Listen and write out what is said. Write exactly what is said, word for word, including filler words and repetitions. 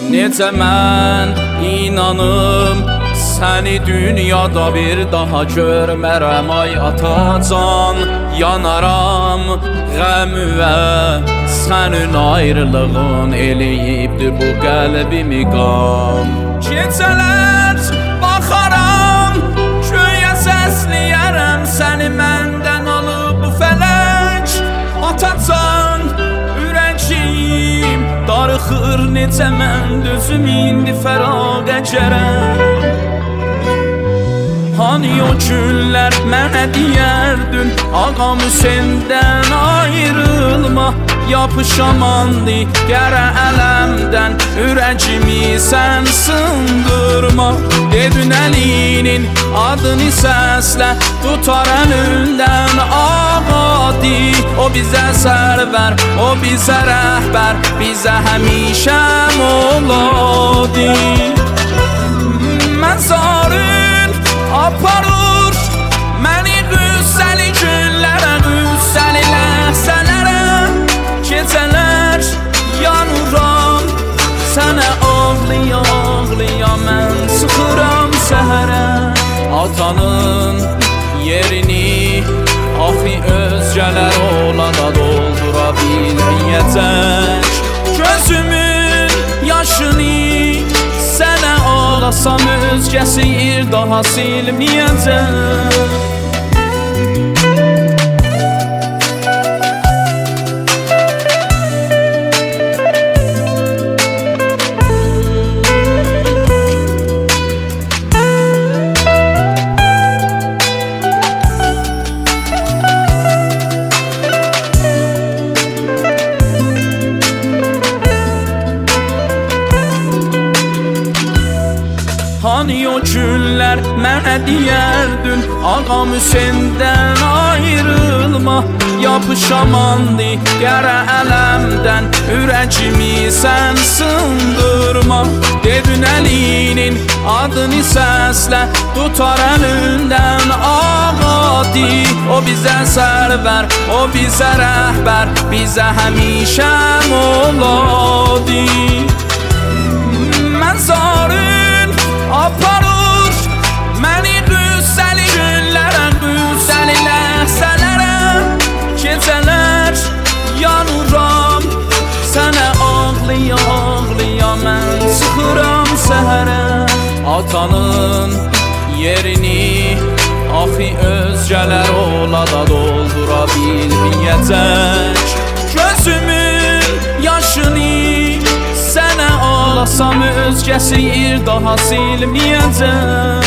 Necə mən inanım səni dünyada bir daha görmərəm. Ay atacan, yanaram qəmüvə, sənin ayrılığın eləyibdir bu qəlbimi qam. Gecələr baxaram, göyə səsləyərəm səni məndən alıb bu fələk. Atacan, ürəyim darıxır, necə mən dözüm indi fəraqə gərəm. Hani o günlər mənə deyərdin, ağam Hüseyndən ayrılma, yapışamandı qərə ələmdən, ürəcimi sən sındırma. Dedin əlinin adını səslə, tutar əlindən ağadı. O bizə sərvər, o bizə rəhbər, bizə həmişə moladı. Məzarın aparır məni qüssəli günlərə, qüssəli ləhzələrə. Gecələr yanıram, sənə ağlıya ağlıya mən çıxıram səhərə. Atanın yerini axı özgələr olada doldura bilməyəcək. Gözümün yaşını sənə ağlasam özgəsi ir daha silməyəcək. Hani o günlər mənə deyərdin, ağam Hüseyndən ayrılma, yapışamandı qərə ələmdən, ürəcimi sən sındırma. Dedin əlinin adını səslə, tutar əlindən ağadı. O bizə sərvər, o bizə rəhbər, bizə həmişə moladı. Məzarın aparır məni qüssəli günlərə, qüssəli ləhzələrə. Gecələr yanıram, sənə ağlıya ağlıya mən çıxıram səhərə. Atanın yerini axı özgələr olada doldura bilməyəcək. Gözümün yaşını sənə ağlasam özgəsi ir daha silməyəcək.